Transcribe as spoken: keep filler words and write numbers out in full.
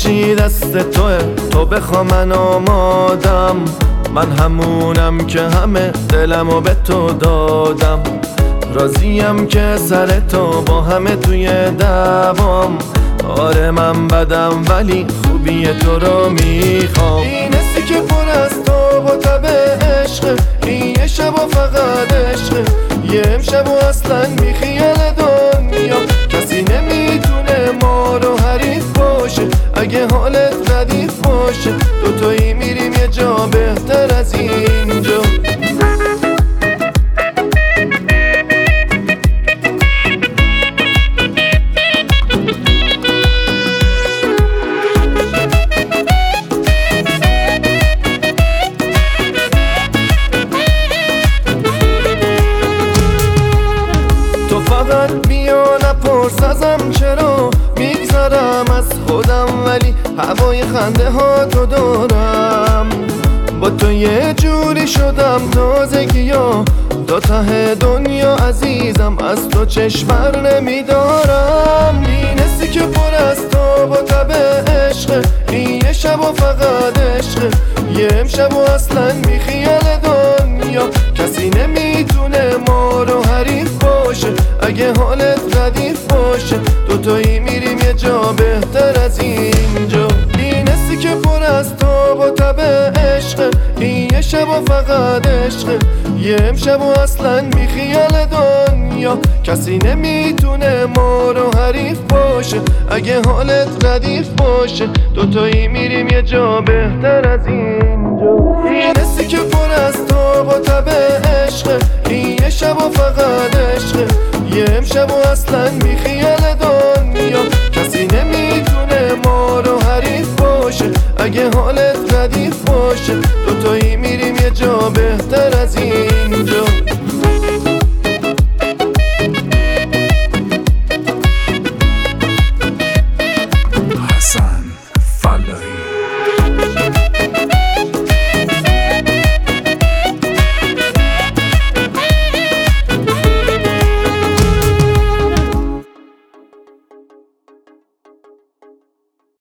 چی دست توه، تو بخوا من آمادم. من همونم که همه دلمو به تو دادم. راضیم که سر تو با همه توی دوام. آره من بدم ولی خوبی تو رو میخوام. این حسی که پر از تو با تب عشقه، این یه شب و فقط عشقه، یه امشب و اصلا بی خیال دنیا. کسی نمیتونه ما رو حریف باشه، اگه حالت ردیف باشه. دوتایی میریم یه جا بهتر از اینجا. فقط بیا نپرس ازم چرا میگذرم از خودم، ولی هوای خنده ها تو دارم. با تو یه جوری شدم تازگی ها، تا ته دنیا عزیزم، از تو چشم بر نمیدارم. این حسی که پر از تو با تب عشقه، این یه شب و فقط عشقه، یه امشب و اصلا بی خیال دنیا. کسی نمیتونه ما رو حریف باشه، اگه حالت ردیف باشه. دوتایی میریم یه جا بهتر از اینجا. این حسی که پر از تو با تب عشقه، این یه شب و فقط عشقه، یه امشب و اصلا بی خیال دنیا. کسی نمیتونه ما رو حریف باشه، اگه حالت ردیف باشه. دوتایی میریم یه جا بهتر از اینجا. این حسی که پر از تو با تب عشقه، این یه شب و فقط عشقه، یه امشب و اصلا بی خیال دنیا. کسی نمیتونه ما رو حریف باشه، اگه حالت ردیف باشه. دوتایی میریم یه جا بهتر از این.